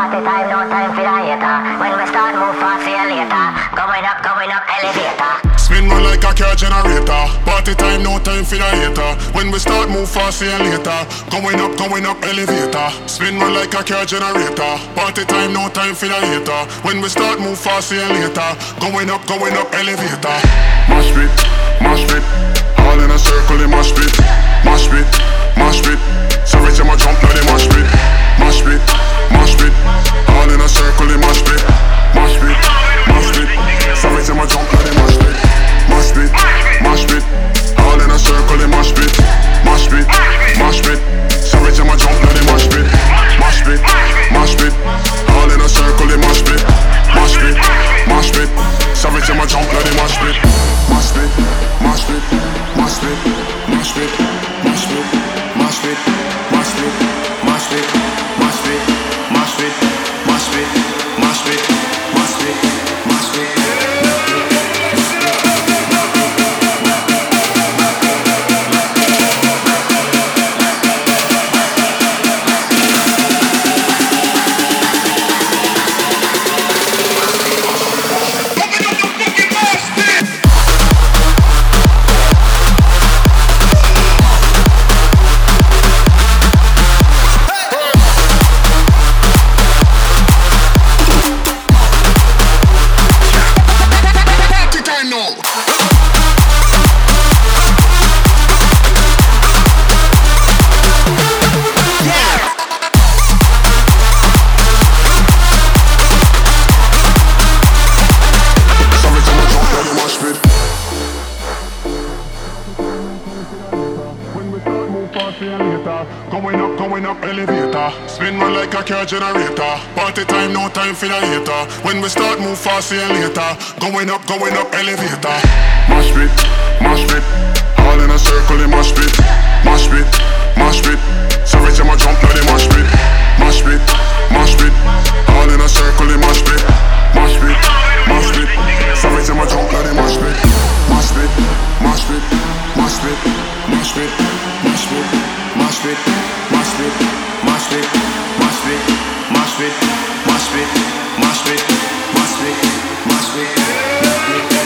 Party time, no time for the hater. When we start, move fast, see you later. Going up, elevator. Spin run like a car generator. Party time, no time for the hater. When we start, move fast, see you later. Going up, elevator. Spin run like a car generator. Party time, no time for the hater. When we start, move fast, see you later. Going up, elevator. Mosh pit, all in a circle in mosh pit. Mosh pit, so every time I jump, now they mosh pit. Mosh pit, all in a circle in mosh pit. Mosh pit, so every time I jump, now they mosh pit. Mosh pit, all in a circle in mosh pit. Mosh pit, so every time I jump, now they mosh pit. Mosh pit, all in a circle in mosh pit. Mosh pit, so every time I jump, now they mosh pit. Mosh pit, mosh pit, mosh pit, mosh pit, mosh pit, mosh pit, mosh pit, mosh pit, mosh pit, mosh pit, mosh pit, mosh pit, mosh pit, mosh pit. Going up, elevator. Spin run like a car generator. Party time, no time for the hater. When we start, move fast, see you later. Going up, elevator. Mosh pit, all in a circle in mosh pit. Mosh pit, so every time I jump, now they mosh pit. Mosh pit, all in a circle in mosh pit. Mosh pit, so every time I jump, now they mosh pit. Mosh pit, mosh pit, mosh pit, mosh pit, mosh pit, mosh pit, mosh pit, mosh pit, mosh pit, mosh pit, mosh pit, mosh pit, mosh pit, mosh pit, mosh pit.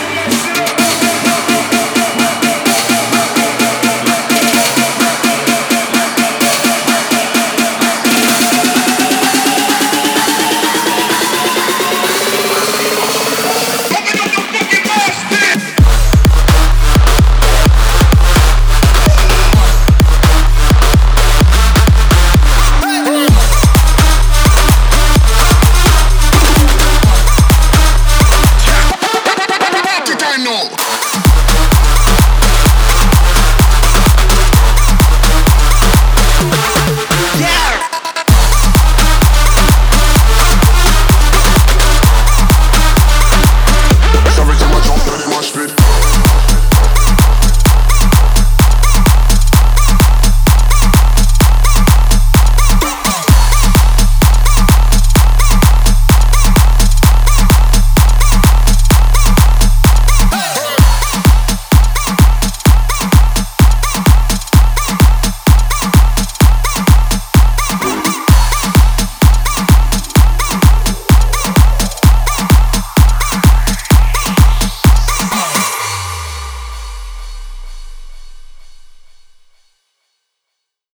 No.